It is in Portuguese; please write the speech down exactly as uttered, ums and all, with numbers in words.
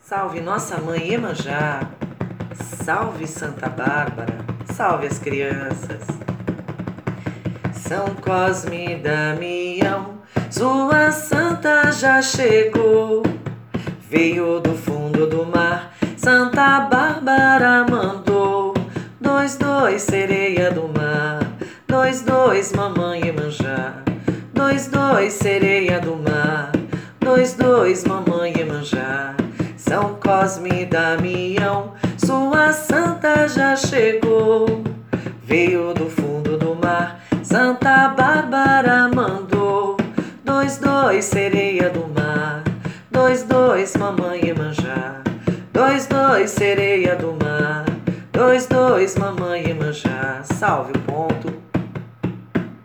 Salve Nossa Mãe Iemanjá, salve Santa Bárbara, salve as crianças. São Cosme e Damião, sua santa já chegou. Veio do fundo do mar, Santa Bárbara mandou. Dois, dois, sereia do mar, dois, dois, mamãe Iemanjá. Dois, dois, sereia do mar, dois, dois, mamãe Iemanjá. São Cosme e Damião, sua santa já chegou. Veio do fundo do mar, Santa Bárbara mandou. Dois, dois, sereia do mar, dois, dois, mamãe Iemanjá. Dois, dois, sereia do mar, dois, dois, mamãe Iemanjá. Salve o povo.